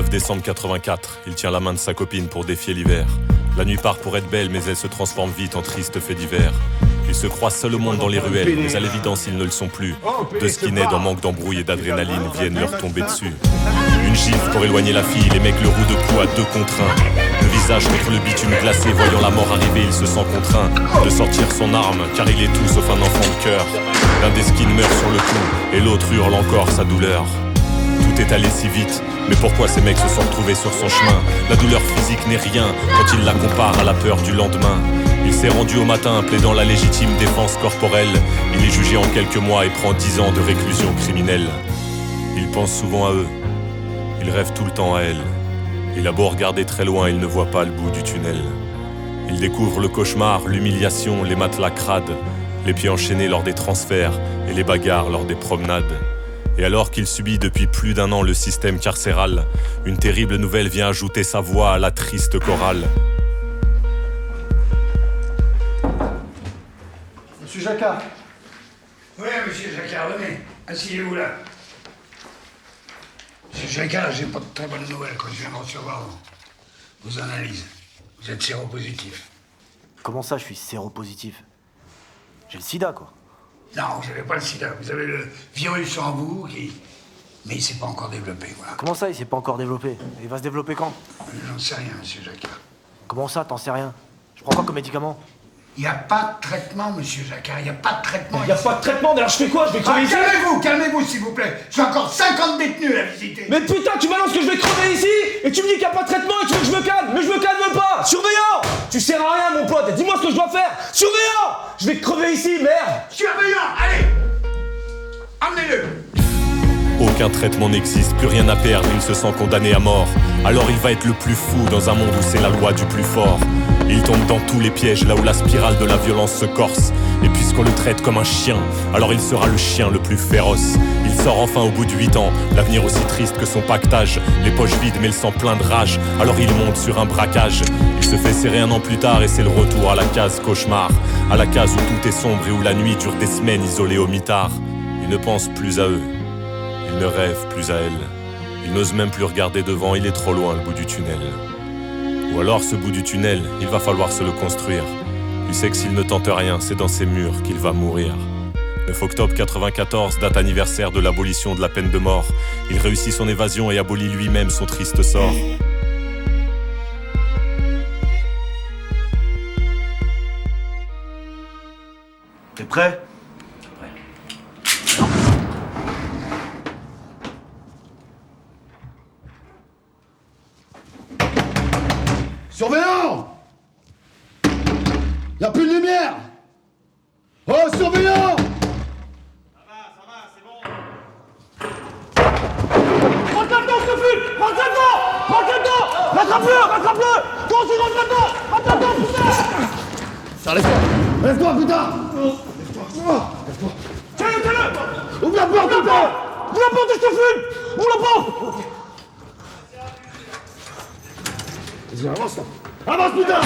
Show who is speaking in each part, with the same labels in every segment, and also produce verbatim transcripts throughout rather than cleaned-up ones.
Speaker 1: neuf décembre quatre-vingt-quatre, il tient la main de sa copine pour défier l'hiver. La nuit part pour être belle, mais elle se transforme vite en triste fait divers. Ils se croisent seul au monde dans les ruelles, mais à l'évidence ils ne le sont plus. Deux skinheads en manque d'embrouille et d'adrénaline viennent leur tomber dessus. Une gifle pour éloigner la fille, les mecs le rouent de coups à deux contre un. Le visage contre le bitume glacé, voyant la mort arriver, il se sent contraint de sortir son arme, car il est tout sauf un enfant de cœur. L'un des skins meurt sur le coup, et l'autre hurle encore sa douleur. Tout est allé si vite, mais pourquoi ces mecs se sont retrouvés sur son chemin? La douleur physique n'est rien quand il la compare à la peur du lendemain. Il s'est rendu au matin, plaidant la légitime défense corporelle. Il est jugé en quelques mois et prend dix ans de réclusion criminelle. Il pense souvent à eux, il rêve tout le temps à elle. Il a beau regarder très loin, il ne voit pas le bout du tunnel. Il découvre le cauchemar, l'humiliation, les matelas crades, les pieds enchaînés lors des transferts et les bagarres lors des promenades. Et alors qu'il subit depuis plus d'un an le système carcéral, une terrible nouvelle vient ajouter sa voix à la triste chorale.
Speaker 2: Monsieur Jacquard.
Speaker 3: Oui, monsieur Jacquard, venez. Asseyez-vous là. Monsieur Jacquard, j'ai pas de très bonnes nouvelles quand je viens de recevoir vos, vos analyses. Vous êtes séropositif.
Speaker 2: Comment ça, je suis séropositif? J'ai le sida, quoi.
Speaker 3: Non, vous n'avez pas le sida. Vous avez le virus en vous, qui... mais il ne s'est pas encore développé, voilà.
Speaker 2: Comment ça, il s'est pas encore développé? Il va se développer quand?
Speaker 3: J'en sais rien, monsieur Jacquard.
Speaker 2: Comment ça, t'en sais rien? Je prends quoi comme médicament?
Speaker 3: Il n'y a pas de traitement, monsieur Jacquard. Il n'y a pas de traitement.
Speaker 2: Il n'y a pas de traitement, alors je fais quoi? Je vais crever
Speaker 3: ah,
Speaker 2: ici?
Speaker 3: Calmez-vous, calmez-vous, s'il vous plaît. J'ai encore cinquante détenus à visiter.
Speaker 2: Mais putain, tu m'annonces que je vais crever ici? Et tu me dis qu'il n'y a pas de traitement et tu veux que je me calme? Mais je me calme pas! Surveillant! Tu sers à rien, mon pote. Dis-moi ce que je dois faire. Surveillant! Je vais crever ici, merde!
Speaker 3: Surveillant, allez! Emmenez-le!
Speaker 1: Aucun traitement n'existe, plus rien à perdre, il se sent condamné à mort. Alors il va être le plus fou dans un monde où c'est la loi du plus fort. Il tombe dans tous les pièges, là où la spirale de la violence se corse. Et puisqu'on le traite comme un chien, alors il sera le chien le plus féroce. Il sort enfin au bout de huit ans, l'avenir aussi triste que son pactage. Les poches vides mais le sang plein de rage, alors il monte sur un braquage. Il se fait serrer un an plus tard et c'est le retour à la case cauchemar. À la case où tout est sombre et où la nuit dure des semaines isolé au mitard. Il ne pense plus à eux, il ne rêve plus à elle. Il n'ose même plus regarder devant, il est trop loin le bout du tunnel. Ou alors ce bout du tunnel, il va falloir se le construire. Il sait que s'il ne tente rien, c'est dans ses murs qu'il va mourir. neuf octobre quatre-vingt-quatorze, date anniversaire de l'abolition de la peine de mort. Il réussit son évasion et abolit lui-même son triste sort.
Speaker 2: T'es prêt?
Speaker 4: Surveillant! Y'a plus de lumière! Oh, surveillant!
Speaker 5: Ça va, ça va, c'est bon.
Speaker 2: Rentre là-dedans, s'il te plaît! Rentre là-dedans! Rentre là-dedans! Rattrape-le! Rattrape-le! Toi aussi, rentre là-dedans! Rentre là-dedans, putain!
Speaker 4: Ça, lève-toi! Lève-toi, putain! Lève-toi! Lève-toi!
Speaker 2: Tiens-le, tiens-le!
Speaker 4: Ouvre la porte, putain!
Speaker 2: Ouvre la porte, je te fume! Ouvre la porte!
Speaker 4: Vas-y, avance, là! Avance, putain!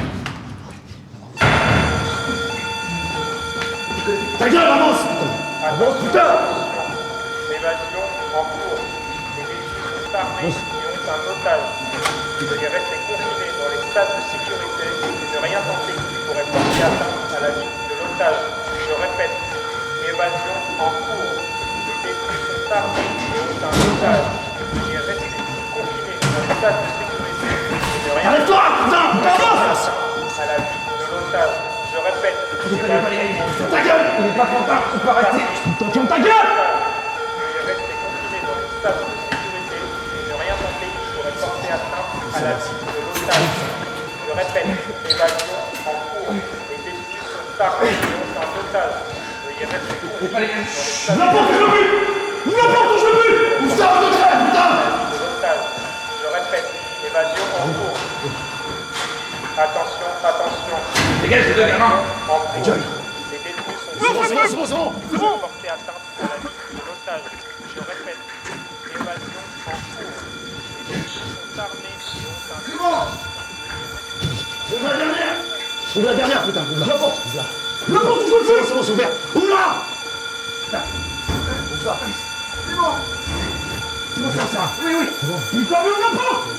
Speaker 4: Ta gueule, avance! Avance, putain!
Speaker 5: L'évasion en cours. Les véhicules sont armés et ont un otage. Veuillez rester confinés dans les stades de sécurité et ne rien tenter qui pourrait porter atteinte à la vie de l'otage. Je répète, évasion en cours. Les véhicules sont armés et ont un otage. Veuillez rester confinés dans les stades de sécurité et ne rien
Speaker 4: Arrête-toi, putain! Avance!
Speaker 5: à la vie de l'otage. Je répète, évasion
Speaker 4: Ta gueule!
Speaker 2: Il est pas content, tu peux arrêter! Ferme ta gueule!
Speaker 5: Veuillez rester confinés dans les stades de sécurité et ne rien tenter qui pourrait porter atteinte à la vie de l'otage. Je répète, évasion en cours. Les détenus sont armés et ont un otage. Veuillez rester confinés dans les stades
Speaker 4: Ouvre la porte, je veux plus! Ouvre la porte, je veux plus! Ouvre ça, on te crève, putain!
Speaker 5: de l'otage. Je répète, évasion en cours. Attention, attention.
Speaker 4: Dégage, les deux gamins!
Speaker 5: En cours. Les détenus sont
Speaker 4: C'est bon, c'est bon, c'est bon, c'est bon!
Speaker 5: c'est bon. Porter atteinte à la vie de l'otage. Je répète, évasion en cours. Les détenus sont armés et ont un
Speaker 4: C'est bon! Ouvre la dernière! Ouvre la dernière, putain! Ouvre la porte! Ouvre la Ouvre la porte, je veux plus! C'est bon, c'est ouvert! Ouvre-la! Putain! Ouvre ça! C'est bon! C'est bon, ça, ça. Oui, oui. C'est bon. Putain, mais on n'a pas.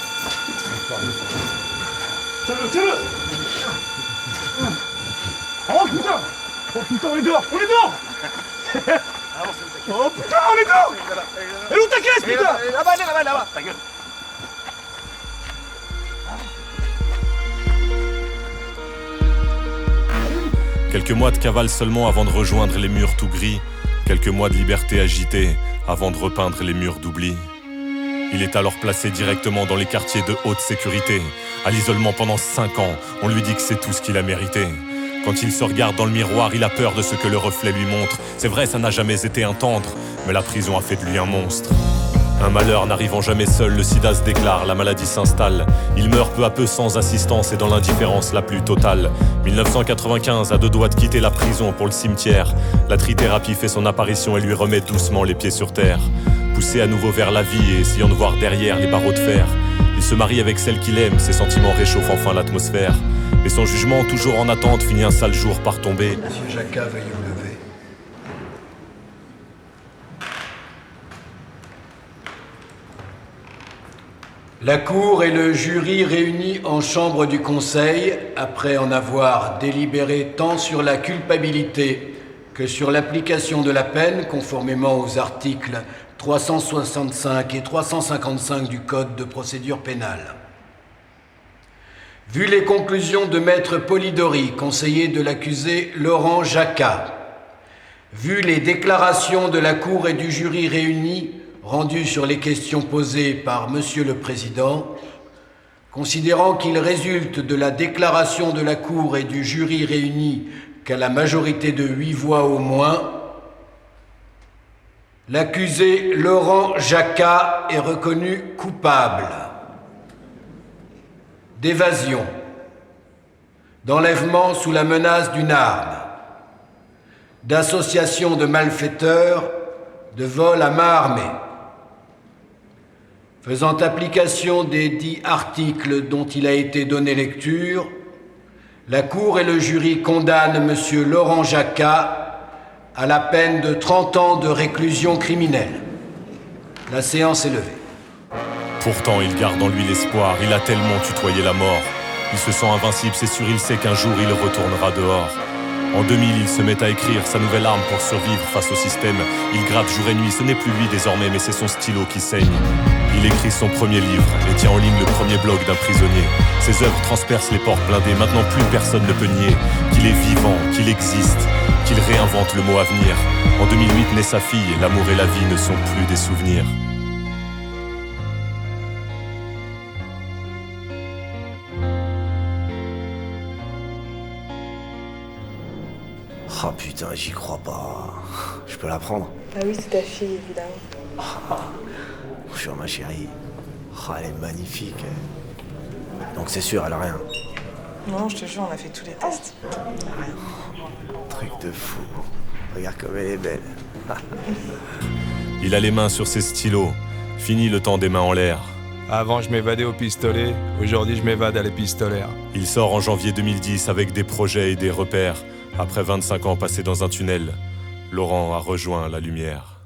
Speaker 4: Tiens-le, tiens-le. Oh putain. Oh putain, on est dehors. On est dehors. Oh putain, on est dehors. Elle est où ta caisse, putain?
Speaker 6: Là-bas, là-bas, là-bas. Ta gueule.
Speaker 1: Quelques mois de cavale seulement avant de rejoindre les murs tout gris. Quelques mois de liberté agitée avant de repeindre les murs d'oubli. Il est alors placé directement dans les quartiers de haute sécurité. À l'isolement pendant cinq ans, on lui dit que c'est tout ce qu'il a mérité. Quand il se regarde dans le miroir, il a peur de ce que le reflet lui montre. C'est vrai, ça n'a jamais été un tendre, mais la prison a fait de lui un monstre. Un malheur n'arrivant jamais seul, le sida se déclare, la maladie s'installe. Il meurt peu à peu sans assistance et dans l'indifférence la plus totale. mille neuf cent quatre-vingt-quinze, à deux doigts de quitter la prison pour le cimetière. La trithérapie fait son apparition et lui remet doucement les pieds sur terre. Poussé à nouveau vers la vie et essayant de voir derrière les barreaux de fer. Il se marie avec celle qu'il aime, ses sentiments réchauffent enfin l'atmosphère. Mais son jugement, toujours en attente, finit un sale jour par tomber.
Speaker 3: Monsieur Jacquat, veuillez vous lever. La Cour et le jury réunis en chambre du Conseil, après en avoir délibéré tant sur la culpabilité que sur l'application de la peine, conformément aux articles trois cent soixante-cinq et trois cent cinquante-cinq du Code de procédure pénale. Vu les conclusions de Maître Polidori, conseiller de l'accusé Laurent Jacquat, vu les déclarations de la Cour et du jury réunis rendues sur les questions posées par Monsieur le Président, considérant qu'il résulte de la déclaration de la Cour et du jury réunis qu'à la majorité de huit voix au moins, l'accusé Laurent Jacquat est reconnu coupable d'évasion, d'enlèvement sous la menace d'une arme, d'association de malfaiteurs, de vol à main armée. Faisant application des dix articles dont il a été donné lecture, la Cour et le jury condamnent Monsieur Laurent Jacquat à la peine de trente ans de réclusion criminelle. La séance est levée.
Speaker 1: Pourtant, il garde en lui l'espoir, il a tellement tutoyé la mort. Il se sent invincible, c'est sûr, il sait qu'un jour il retournera dehors. En deux mille, il se met à écrire sa nouvelle arme pour survivre face au système. Il gratte jour et nuit, ce n'est plus lui désormais, mais c'est son stylo qui saigne. Il écrit son premier livre et tient en ligne le premier blog d'un prisonnier. Ses œuvres transpercent les portes blindées, maintenant plus personne ne peut nier qu'il est vivant, qu'il existe, qu'il réinvente le mot avenir. En deux mille huit naît sa fille, l'amour et la vie ne sont plus des souvenirs.
Speaker 7: Oh putain, j'y crois pas. Je peux la prendre?
Speaker 8: Ah oui, c'est ta fille, évidemment.
Speaker 7: Oh, bonjour ma chérie. Oh, elle est magnifique. Donc c'est sûr, elle a rien.
Speaker 8: Non, je te jure, on a fait tous les tests. Rien.
Speaker 7: Truc de fou. Regarde comme elle est belle.
Speaker 1: Il a les mains sur ses stylos. Fini le temps des mains en l'air.
Speaker 9: Avant, je m'évadais au pistolet. Aujourd'hui, je m'évade à l'épistolaire.
Speaker 1: Il sort en janvier deux mille dix avec des projets et des repères. Après vingt-cinq ans passés dans un tunnel, Laurent a rejoint la lumière.